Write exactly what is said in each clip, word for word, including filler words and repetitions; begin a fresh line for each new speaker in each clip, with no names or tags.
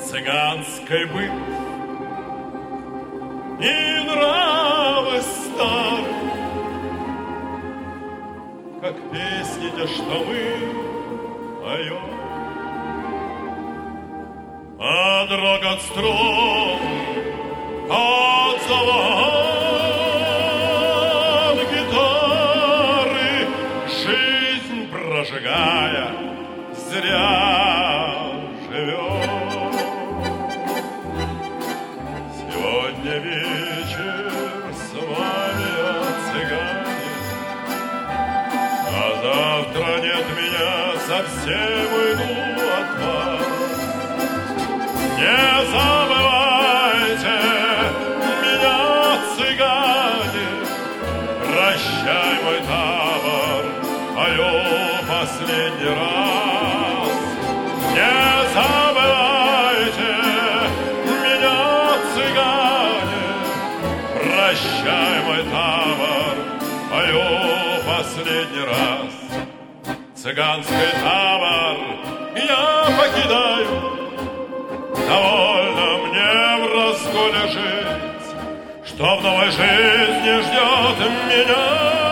цыганской быт и нравы старые, как песни те, что мы поем. А дрог от струн, от звон гитары, жизнь прожигая, зря живем. Сегодня вечер с вами, о цыгане, а завтра нет меня, совсем уйду от вас. Не забывайте меня, цыгане, прощай, мой табор, пою последний раз. Не забывайте меня, цыгане, прощай, мой табор, пою последний раз. Цыганский табор я покидаю, довольно мне в разгуле жить, что в новой жизни ждет меня,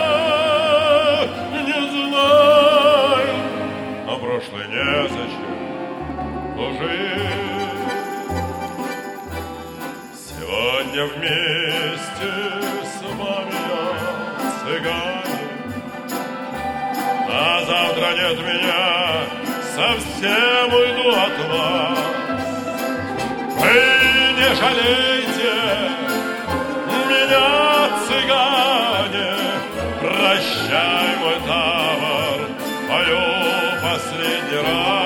не знаю, а прошлое незачем служить. Сегодня вместе с вами, я цыгане, а завтра нет меня, совсем уйду от вас. Вы не жалейте меня, цыгане, прощай, мой табор, пою последний раз.